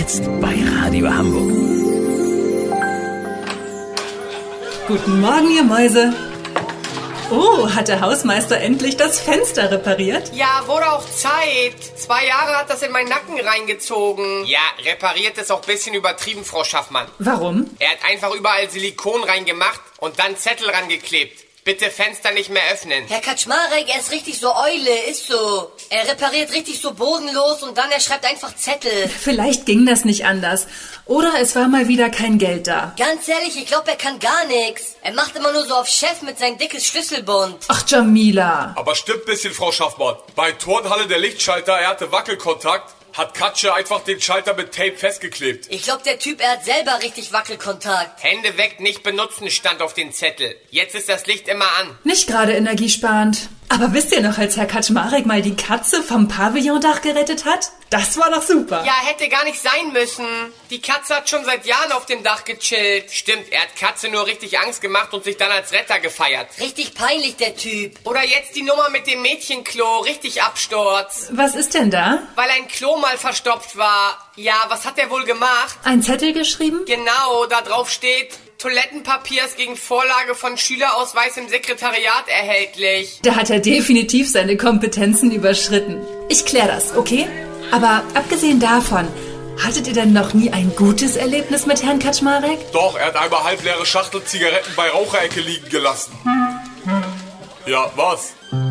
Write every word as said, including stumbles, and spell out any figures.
Jetzt bei Radio Hamburg. Guten Morgen, ihr Mäuse. Oh, hat der Hausmeister endlich das Fenster repariert? Ja, wurde auch Zeit. Zwei Jahre hat das in meinen Nacken reingezogen. Ja, repariert ist auch ein bisschen übertrieben, Frau Schaffmann. Warum? Er hat einfach überall Silikon reingemacht und dann Zettel rangeklebt. Bitte Fenster nicht mehr öffnen. Herr Kaczmarek, er ist richtig so Eule, ist so. Er repariert richtig so bodenlos und dann er schreibt einfach Zettel. Vielleicht ging das nicht anders. Oder es war mal wieder kein Geld da. Ganz ehrlich, ich glaube, er kann gar nichts. Er macht immer nur so auf Chef mit seinem dickes Schlüsselbund. Ach, Jamila. Aber stimmt bisschen, Frau Schaffmann. Bei Turnhalle der Lichtschalter, er hatte Wackelkontakt, hat Katsche einfach den Schalter mit Tape festgeklebt. Ich glaube, der Typ, er hat selber richtig Wackelkontakt. Hände weg, nicht benutzen, stand auf den Zettel. Jetzt ist das Licht immer an. Nicht gerade energiesparend. Aber wisst ihr noch, als Herr Kaczmarek mal die Katze vom Pavillondach gerettet hat? Das war doch super. Ja, hätte gar nicht sein müssen. Die Katze hat schon seit Jahren auf dem Dach gechillt. Stimmt, er hat Katze nur richtig Angst gemacht und sich dann als Retter gefeiert. Richtig peinlich, der Typ. Oder jetzt die Nummer mit dem Mädchenklo, richtig Absturz. Was ist denn da? Weil ein Klo mal verstopft war. Ja, was hat er wohl gemacht? Ein Zettel geschrieben? Genau, da drauf steht: Toilettenpapiers gegen Vorlage von Schülerausweis im Sekretariat erhältlich. Da hat er definitiv seine Kompetenzen überschritten. Ich kläre das, okay? Aber abgesehen davon, hattet ihr denn noch nie ein gutes Erlebnis mit Herrn Kaczmarek? Doch, er hat einmal halbleere Schachtel Zigaretten bei Raucherecke liegen gelassen. Ja, was?